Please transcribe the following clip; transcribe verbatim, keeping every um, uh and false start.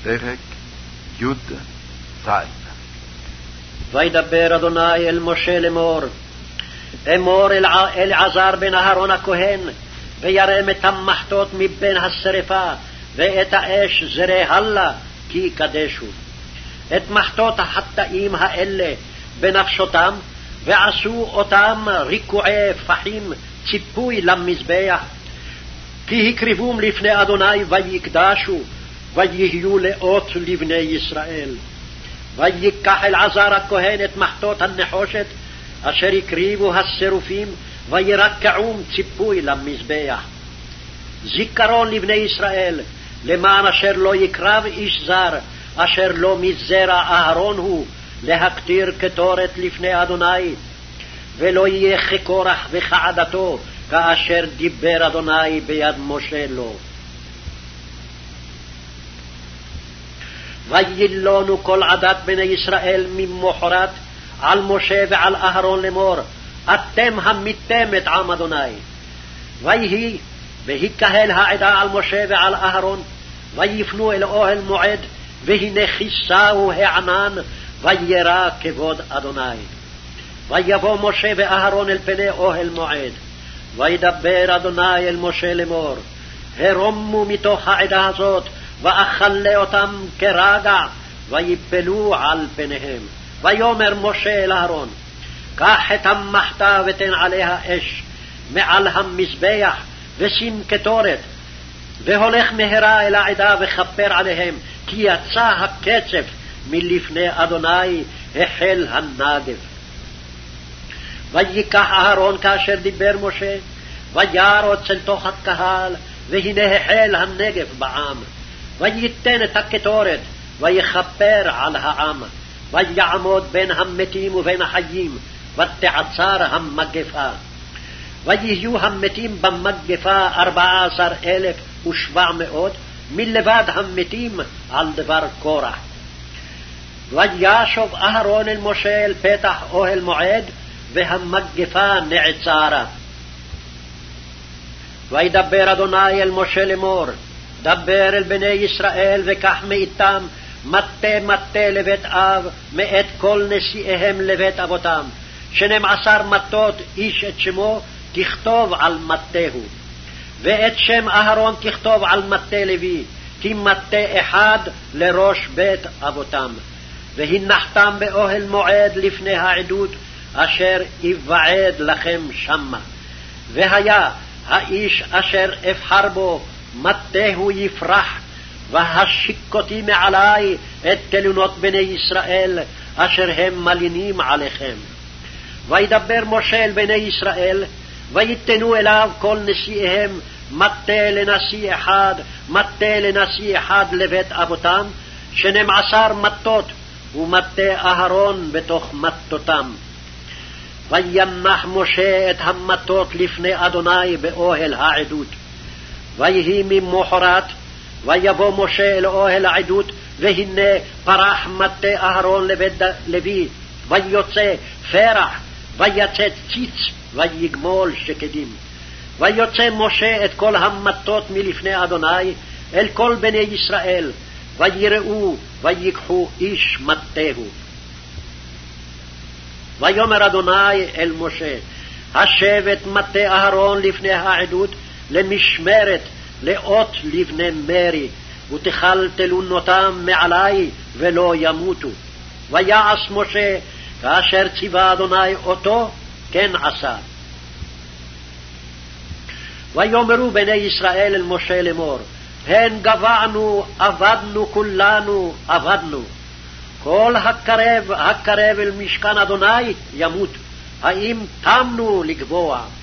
פרק י"ז. וידבר אדוני אל משה לאמור, אמור אל אלעזר בן אהרון הכהן, וירם את המחטות מבין השרפה, ואת האש זרי הלה, כי יקדשו. את מחטות החטאים האלה בנפשותם, ועשו אותם ריקועי פחים, ציפוי למזבח, כי הקריבום לפני אדוני ויקדשו, ויהיו לאות לבני ישראל. ויקח אלעזר הכהן את מחטות הנחושת, אשר הקריבו השרופים, וירקעום ציפוי למזבח. זיכרון לבני ישראל, למען אשר לא יקרב איש זר, אשר לא מזרע אהרון הוא, להקטיר קטורת לפני אדוני, ולא יהיה כקורח וכעדתו, כאשר דיבר אדוני ביד משה לו. וילונו כל עדת בני ישראל ממוחרת על משה ועל אהרון לאמור, אתם המיתם את עם אדוני. ויהי והיקהל העדה על משה ועל אהרון, ויפנו אל אוהל מועד, והנה כיסהו הענן, וירא כבוד אדוני. ויבוא משה ואהרון אל פני אוהל מועד, וידבר אדוני אל משה לאמור, הרומו מתוך העדה הזאת, ואכלה אותם כרגע, ויפלו על פניהם. ויאמר משה אל אהרון, קח את המחתה ותן עליה אש מעל המזבח, ושים קטורת, והולך מהרה אל העדה וכפר עליהם, כי יצא הקצף מלפני אדוני, החל הנגף. ויקח אהרון כאשר דיבר משה, וירוץ אל תוך הקהל, והנה החל הנגף בעם. וייתן את הקטורת, ויכפר על העם, ויעמוד בין המתים ובין החיים, ותעצר המגפה. ויהיו המתים במגפה ארבעה עשר אלף ושבע מאות, מלבד המתים על דבר קורח. וישוב אהרון אל משה אל פתח אוהל מועד, והמגפה נעצרה. וידבר אדוני אל משה לאמור, דבר אל בני ישראל, וקח מאיתם מטה מטה לבית אב, מאת כל נשיאיהם לבית אבותם, שנים עשר מטות, איש את שמו תכתוב על מטהו, ואת שם אהרון תכתוב על מטה לוי, כי מטה אחד לראש בית אבותם. והנחתם באוהל מועד לפני העדות, אשר יבעד לכם שמה. והיה האיש אשר אבחר בו, מטהו יפרח, והשיקותי מעלי את תלונות בני ישראל, אשר הם מלינים עליכם. וידבר משה אל בני ישראל, ויתנו אליו כל נשיאיהם מטה לנשיא אחד, מטה לנשיא אחד לבית אבותם, שנים עשר מטות, ומטה אהרון בתוך מטותם. וינח משה את המטות לפני אדוני באוהל העדות. ויהי ממוחרת, ויבוא משה אל אוהל העדות, והנה פרח מטה אהרון לבית לוי, ויוצא פרח, ויצא ציץ, ויגמול שקדים. ויוצא משה את כל המטות מלפני אדוני אל כל בני ישראל, ויראו ויקחו איש מטהו. ויאמר אדוני אל משה, השב את מטה אהרון לפני העדות למשמרת, לאות לבני מרי, ותחל תלונותם מעלי ולא ימותו. ויעש משה כאשר ציווה אדוני אותו, כן עשה. ויאמרו בני ישראל אל משה לאמור, הן גבענו, עבדנו כולנו, עבדנו. כל הקרב, הקרב אל משכן אדוני ימות. האם תמנו לגבוע?